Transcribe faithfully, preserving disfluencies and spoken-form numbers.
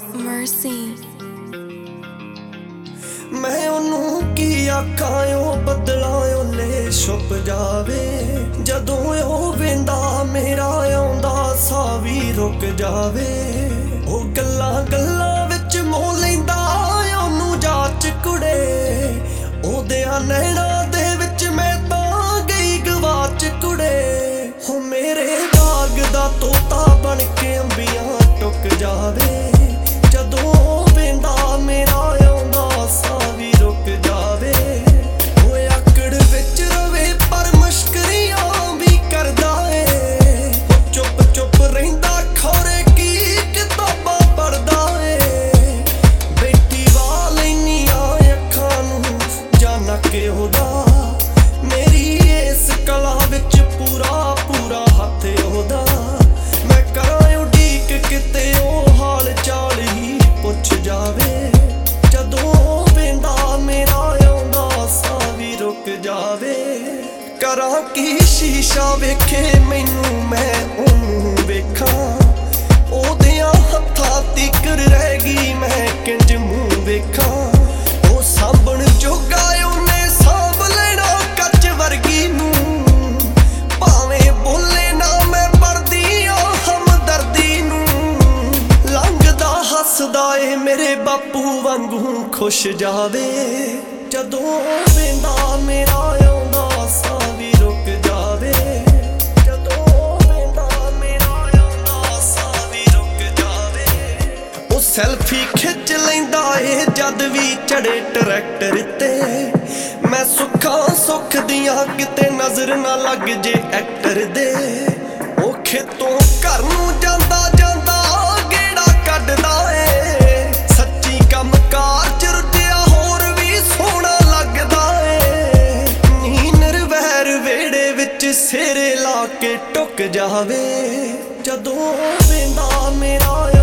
Mercy। मैं ओनू की आखां ओ बदलां ओले छुप जावे जदों ओ वेंदा मेरा आउंदा सा वी रुक जावे ओ गल्लां गल्लां विच मोह लैंदा ओनू जाच कुड़े ओदियां नैणां दे विच मैं तां गई गवाच कुड़े हो मेरे बाग दा तोता बन के अंबियां टुक जावे जदों ओ वेंदा मेरा आउंदा सा वी रुक जावे ओ आकड़ विच रवे पर मश्करियां भी करदा ए चुप चुप रहिंदा खौरे की किताबां पढ़दा ए बेटी वाल इन्नियां अखां नूं जाना कि ओदा मेरी इस कला विच पूरा पूरा हत्थ ओदा मैं करां उडीक किते ओ हाल चाल ही पुछ जावे जदों वेंदा मेरा आउंदा सा वी रुक जावे करां की शीशा वेखे मैनू मैं ओनू वेखां ओदियां हत्थां तिकर रह गई मैं किंज मूंह वेखां ओ साਂਭਣ जोगा ओने सांभ लेना कच वर्गी नूं भावें बोले ना मैं पढ़दी आ हमदर्दी नूं लंघदा हसदा ए मेरे बापू वांगू खुश जावे जदों वेंदा मेरा आउंदा सा वी रुक जावे जदों वेंदा मेरा आउंदा सा वी रुक जावे ओ सैल्फी खिच लैंदा ए जद भी चढ़े ट्रैक्टर ते मैं सुखां सुख दियां किते नजर ना लग जे एक्टर दे ओ खेतों घर नूं जांदा जांदा गेड़ा कड्डदा ए सच्ची कमकार च रुझिया होर भी सोहना लगदा ए नी निर्वैर वेड़े विच सिरे ला के टुक जावे जदों वेंदा मेरा